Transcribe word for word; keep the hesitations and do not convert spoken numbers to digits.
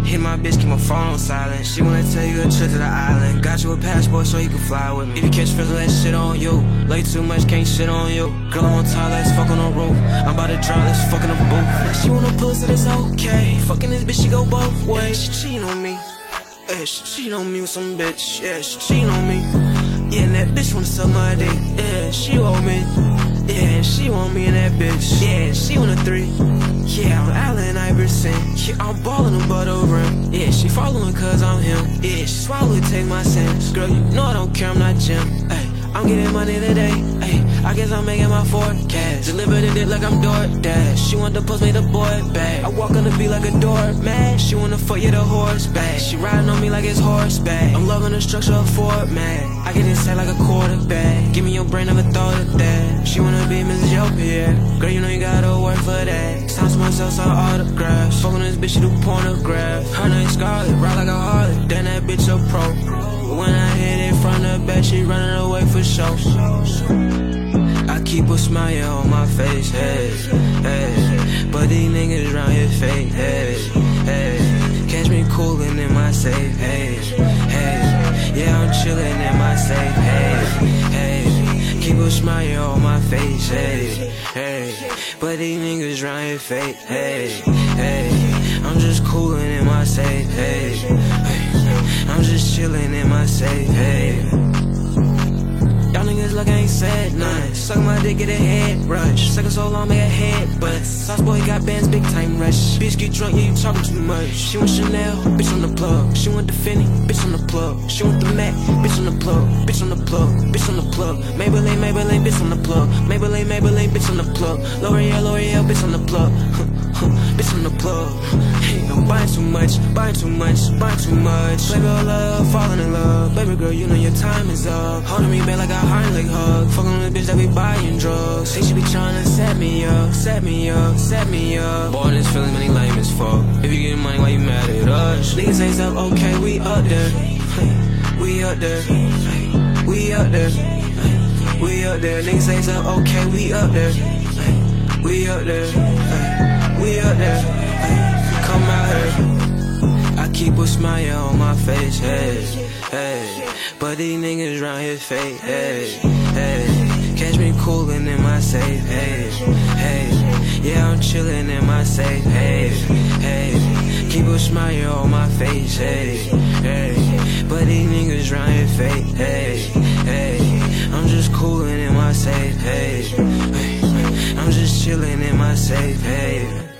Hit my bitch, keep my phone on silent. She wanna tell you a trip to the island. Got you a passport so you can fly with me. If you catch feels that shit on you. Lay too much, can't shit on you. Girl, I'm on top, let's fuck on the roof. I'm about to drop, let's fuck in the booth. She wanna pussy, that's okay. Fucking this bitch, she go both ways. She cheating on me. Yeah, she cheating on me with some bitch. Yeah, she cheating on me. Yeah, and that bitch wanna suck my dick. Yeah, she want me. Yeah, she want me and that bitch. Yeah, she want a three. Yeah, I'm Allen Iverson. Yeah, I'm ballin' above the rim. Yeah, she following cause I'm him. Yeah, she swallow take my sins. Girl, you know I don't care, I'm not Jim. Ay, I'm getting money today. Ay, I guess I'm making my forecast. Deliver the dick like I'm DoorDash. She want the post, make the boy bad. I walk on the beat like a doormat. She wanna fuck, yeah, the horseback. She riding on me like it's horseback. I'm loving the structure of Ford, man. I get inside like a quarterback. Give me your brain, never thought of that. She wanna be Missus Jopia. Girl, you know you gotta work for that. Sounds to myself, some autographs. Fucking this bitch, she do pornograph. Her name Scarlett, ride like a harlot. Then that bitch a pro. But when I hit it from the back, she running away for show. I keep a smile on my face, hey, hey. But these niggas round here fake, hey, hey. Catch me coolin' in my safe, hey, hey. Yeah, I'm chillin' in my safe, hey, hey. Keep a smile on my face, hey, hey. But these niggas round here fake, hey, hey. I'm just coolin' in my safe, hey, hey. I'm just chillin' in my safe, hey. Y'all niggas look, I ain't said none. Suck my dick, get a head rush. Suck it so long, make a head bust. Sauce boy got bands, big time rush. Bitch get drunk, yeah, you talking too much. She want Chanel, bitch on the plug. She want the Fendi, bitch on the plug. She want the Mac, bitch on the plug. Bitch on the plug, bitch on the plug. Maybelline, Maybelline, bitch on the plug. Maybelline, Maybelline, bitch on the plug. L'Oreal, L'Oreal, bitch on the plug. Bitch on the plug. Hey, I'm buying too much, buying too much, buying too much. Baby, I love, falling in love. Baby girl, you know your time is up. Holding me back like a Heimlich hug. Fucking on the bitch that be buying drugs. Say she be trying to set me up, set me up, set me up. Boy, this feeling really lame as fuck. If you getting money, why you mad at us? Niggas say stuff, okay, we up there. We up there. We up there. We up there. Niggas say stuff, okay, we up there. We up there. We up there, come out here. I keep a smile on my face, hey, hey. But these niggas round here fake, hey, hey. Catch me coolin' in my safe, hey, hey. Yeah, I'm chillin' in my safe, hey, hey. Keep a smile on my face, hey, hey. But these niggas round here fake, hey, hey. I'm just coolin' in my safe, hey, hey. I'm just chillin' in my safe, hey.